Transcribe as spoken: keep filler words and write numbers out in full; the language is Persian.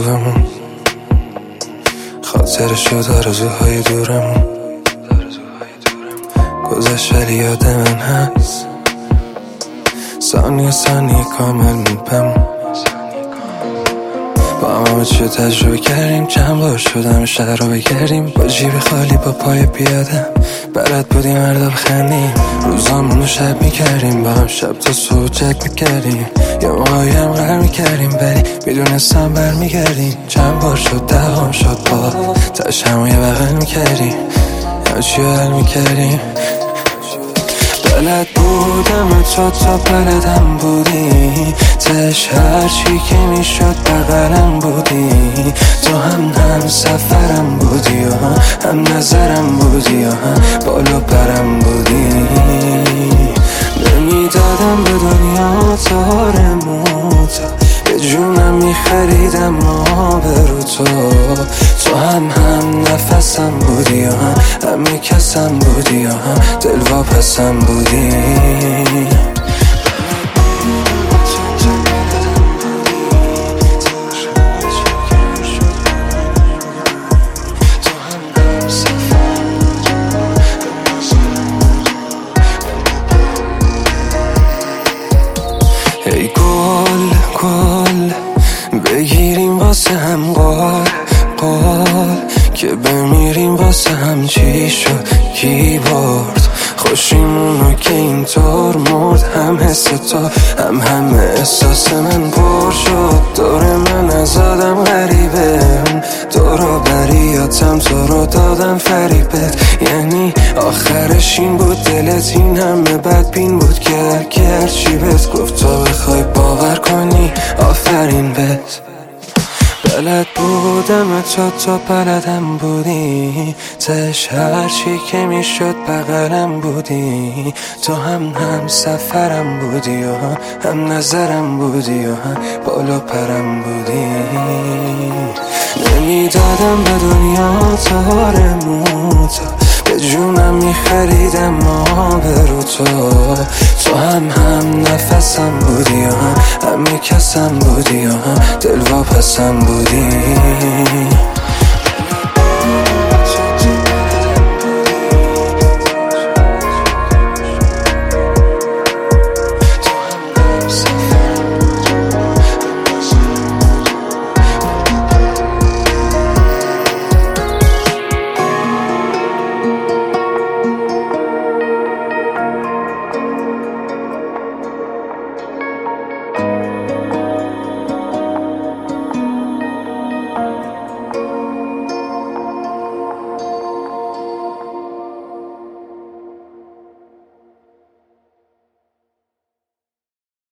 خوبمون، خاطرشو آرزوهای دورمون گذشت ولی یاد من هست، ثانیه ثانیه کامل میپم. با هم همه چی تجربه کردیم، چند بار شدم شهر رو بگردیم، با جیب خالی با پای پیاده بلد بودیم هر دو بخندیم، روزامون رو شب میکردیم، با هم شب تا صبح چک میکردیم، یه موقعی هم غر میکردیم ولی میدونستم برمیگردیم. چند بار شد دهام شد با تش همو یه بغل میکردیم، همه چی رو حل میکردیم. بلد بودم تو تا بلدم بودی، تش هرچی که میشد بغلم بودی، تو هم هم سفرم بودی و هم نظرم بودی و هم بالا پرم بودی. نمیدادم به دنیا تارموتا، به جونم میخریدم ما برو تو، تو هم هم نفسم بودی و هم همه کسم بودی و هم دلواپسم بودی. ای گل گل بگیریم واسه هم قال قال، که بمیریم واسه هم چی شد کی برد، خوشیمونو که اینطور مرد، هم حس تو هم همه احساس من پر شد. دور من از آدم غریبه، دورو بریاتم تو رو دادم فریبت، یعنی آخرش این بود دلت این همه بدبین بود که هرکی هرچی بهت گفت تو بخوای باور کنی آفرین بهت. بلد بودم تو تا بلدم بودی، تش هرچی که میشد بغلم بودی، تو هم هم سفرم بودی و هم نظرم بودی و هم بالا پرم بودی. نمیدادم به دنیا تارموتا، به جونم میخریدم ما برو تو، تو هم هم نفسم بودی و هم همه کسم بودی و هم دلواپسم بودی.